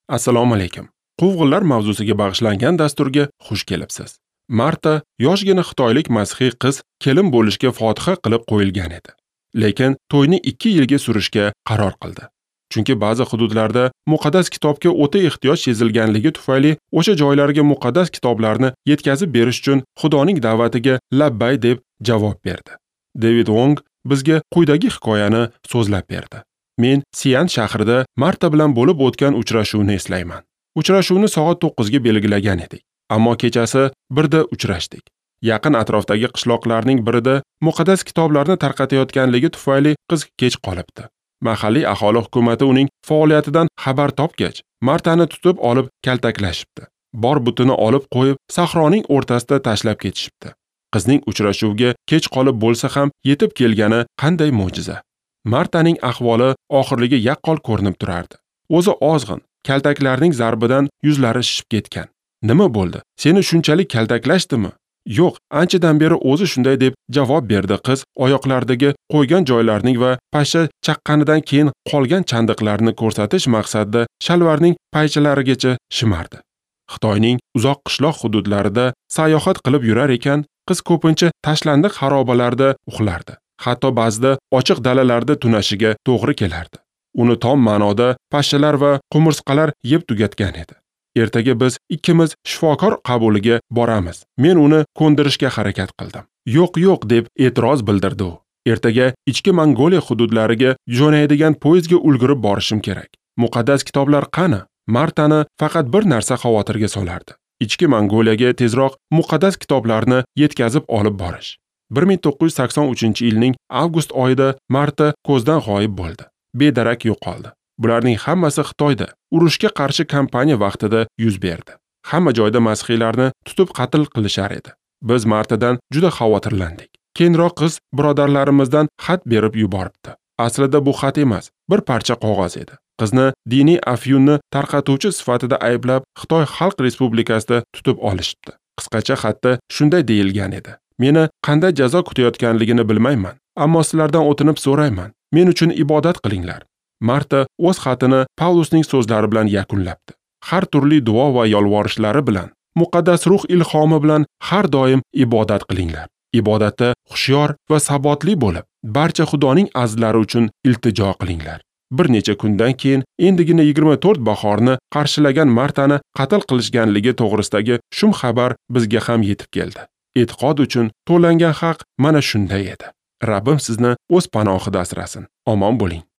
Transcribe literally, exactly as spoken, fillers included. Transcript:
Assalomu alaykum. Quvg'inlar mavzusiga bag'ishlangan dasturga xush kelibsiz. Marta yoshgina xitoylik masixiy qiz kelin bo'lishga fotiha qilib qo'yilgan edi. Lekin to'yni ikki yilga surishga qaror qildi. Chunki ba'zi hududlarda muqaddas kitobga o'ta ehtiyoj sezilganligi tufayli o'sha joylarga muqaddas kitoblarni yetkazib berish uchun Xudoning da'vatiga labbay deb javob berdi. David Wong bizga quyidagi hikoyani so'zlab berdi. Men Sian shahrida Marta bilan bo'lib o'tgan uchrashuvni eslayman. Uchrashuvni soat to'qqizga belgilagan edik, ammo kechasi birda uchrashdik. Yaqin atrofdagi qishloqlarning birida muqaddas kitoblarni tarqatayotganligi tufayli qiz kech qolibdi. Mahalliy aholi hukumati uning faoliyatidan xabar topgach, Martani tutib olib kaltaklashibdi. Bor butini olib qo'yib, sahroning o'rtasida tashlab ketishibdi. Qizning uchrashuvga kech qolib bo'lsa ham yetib kelgani qanday mo'jiza. Martaning ahvoli oxirligi yaqqol ko'rinib turardi. O'zi ozg'in, kaltaklarning zarbidan yuzlari shishib ketgan. Nima bo'ldi? Seni shunchalik kaltaklashdimi? Yo'q, anchadan beri o'zi shunday deb javob berdi qiz, oyoqlardagi qo'ygan joylarning va pashsha chaqqanidan keyin qolgan chandiqlarni ko'rsatish maqsadida shalvarning paychalarigacha shimardi. Xitoyning uzoq qishloq hududlarida sayohat qilib yurar ekan, qiz ko'pincha tashlandiq xarobalarda uxlardi. Hatto ba'zida ochiq dalalarda tunashiga to'g'ri kelardi. Uni tom ma'noda pashshalar va qumursqalar yeb tugatgan edi. Ertaga biz ikkimiz shifokor qabuliga boramiz. Men uni ko'ndirishga harakat qildim. Yo'q, yo'q deb e'tiroz bildirdi u. Ertaga ichki Mongoliya hududlariga jo'naydigan poyezdga ulgurib borishim kerak. Muqaddas kitoblar qani? Martani faqat bir narsa xavotirga solardi. Ichki Mongoliyaga tezroq muqaddas kitoblarni yetkazib olib borish. bir ming to'qqiz yuz sakson uchinchi yilning avgust oyida Marta ko'zdan g'oyib bo'ldi. Bedarak yo'qoldi. Bularning hammasi Xitoyda urushga qarshi kampaniya vaqtida yuz berdi. Hamma joyda masihiylarni tutib qatl qilishar edi. Biz Martadan juda xavotirlandik. Keyinroq qiz birodarlarimizdan xat berib yuboribdi. Aslida bu xat emas, bir parcha qog'oz edi. Qizni diniy afyunni tarqatuvchi sifatida ayblab Xitoy Xalq Respublikasida tutib olishibdi. Qisqacha xatda shunday deyilgan edi: Meni qanday jazo kutayotganligini bilmayman, ammo sizlardan o'tinib so'rayman. Men uchun ibodat qilinglar. Marta o'z xatini Pavlusning so'zlari bilan yakunlabdi. Har turli duo va yolvorishlari bilan, muqaddas ruh ilhomi bilan har doim ibodat qilinglar. Ibodatda hushyor va sabotli bo'lib, barcha Xudoning azlari uchun iltijo qilinglar. Bir necha kundan keyin endigina yigirma to'rt bahorni qarshilagan Martani qatl qilishganligi to'g'risidagi shum xabar bizga ham yetib keldi. E'tiqod uchun to'langan haq mana shunday edi. Rabbim sizni o'z panohida asrasin. Omon bo'ling.